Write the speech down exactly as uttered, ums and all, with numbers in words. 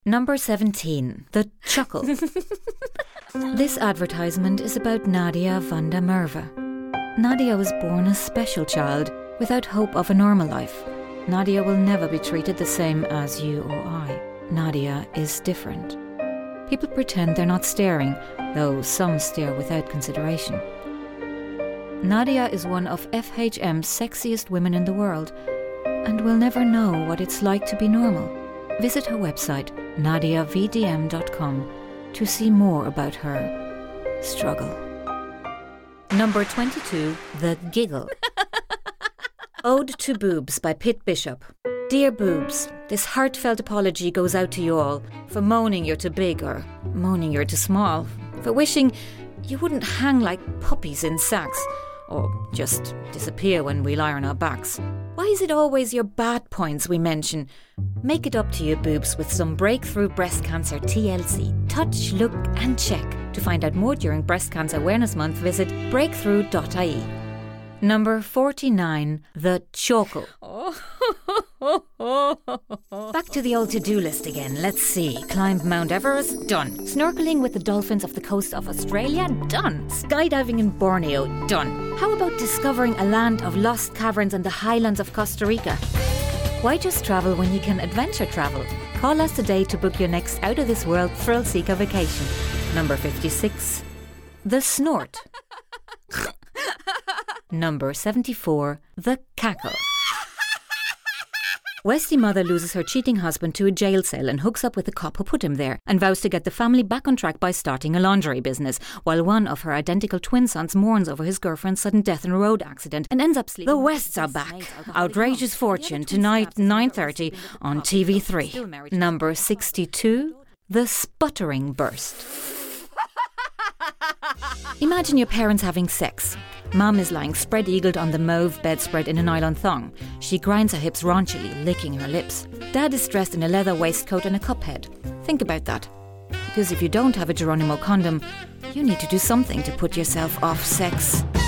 Number seventeen. The Chuckle. This advertisement is about Nadia van der Merwe. Nadia was born a special child without hope of a normal life. Nadia will never be treated the same as you or I. Nadia is different. People pretend they're not staring, though some stare without consideration. Nadia is one of F H M's sexiest women in the world, and will never know what it's like to be normal. Visit her website, nadia v d m dot com, to see more about her struggle. Number twenty-two. The Giggle. Ode to Boobs by Pete Bishop. Dear boobs, this heartfelt apology goes out to you all for moaning you're too big or moaning you're too small, for wishing you wouldn't hang like puppies in sacks or just disappear when we lie on our backs. Why is it always your bad points we mention? Make it up to you boobs with some Breakthrough Breast Cancer T L C. Touch, look and check. To find out more during Breast Cancer Awareness Month, visit breakthrough dot I E. Number forty-nine. The Choco. Back to the old to-do list again. Let's see. Climb Mount Everest? Done. Snorkeling with the dolphins off the coast of Australia? Done. Skydiving in Borneo? Done. How about discovering a land of lost caverns and the highlands of Costa Rica? Why just travel when you can adventure travel? Call us today to book your next out-of-this-world thrill-seeker vacation. Number fifty-six. The Snort. Number seventy-four. The Cackle. Westie mother loses her cheating husband to a jail cell and hooks up with the cop who put him there, and vows to get the family back on track by starting a lingerie business, while one of her identical twin sons mourns over his girlfriend's sudden death in a road accident and ends up sleeping. The Wests are back. Outrageous Fortune, tonight nine thirty on T V three. Number sixty-two. The Sputtering Burst. Imagine your parents having sex. Mum is lying spread-eagled on the mauve bedspread in a nylon thong. She grinds her hips raunchily, licking her lips. Dad is dressed in a leather waistcoat and a cup head. Think about that. Because if you don't have a Geronimo condom, you need to do something to put yourself off sex.